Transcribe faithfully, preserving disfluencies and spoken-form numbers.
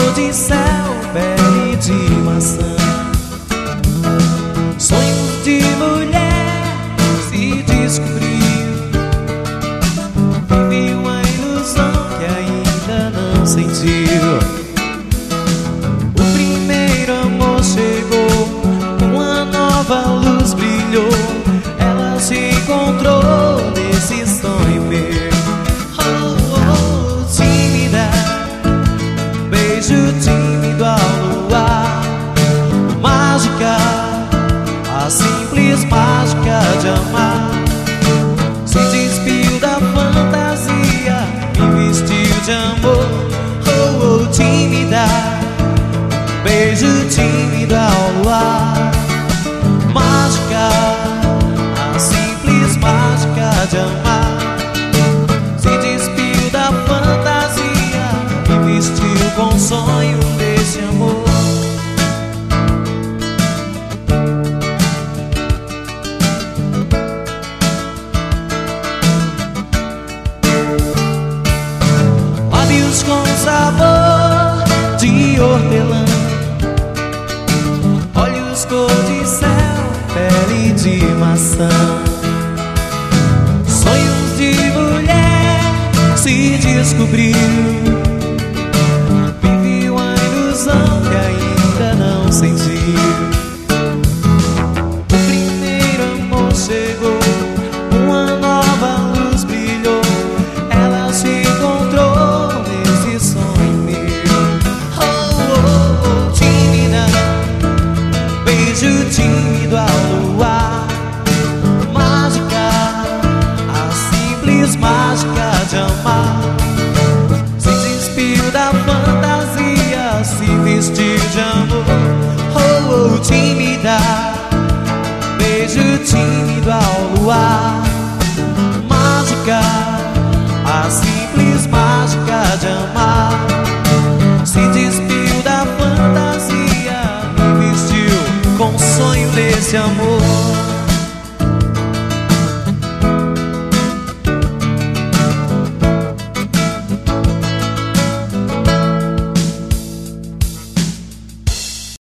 cor de céu, pele de maçã. Sonhos de mulher se descobriu, vive uma ilusão que ainda não sentiu. O primeiro amor chegou, uma nova luz brilhou, ela se encontrou nesse sonho meu. Oh, oh, tímida, beijo tímido ao luar, mágica, a simples mágica de amar. Se despiu da fantasia, me vestiu de amor. Oh, oh, tímida, beijo tímido ao luar, mágica, a simples mágica de amar. Se despiu da fantasia, me vestiu com o sonho desse amor. Lábios com sabor de hortelã, olhos cor de céu, pele de maçã. Sonhos de mulher se descobriu, vive uma ilusão que ainda não sentiu. O primeiro amor chegou, uma nova luz brilhou, ela se encontrou nesse sonho meu. Oh, oh, oh, tímida, beijo tímido ao luar, mágica, a simples mágica de amar. Se despiu da fantasia, se vestiu de amor. Oh, oh, tímida, beijo tímido ao luar, mágica, a simples mágica de amar. Se despiu da fantasia, me vestiu com o sonho desse amor.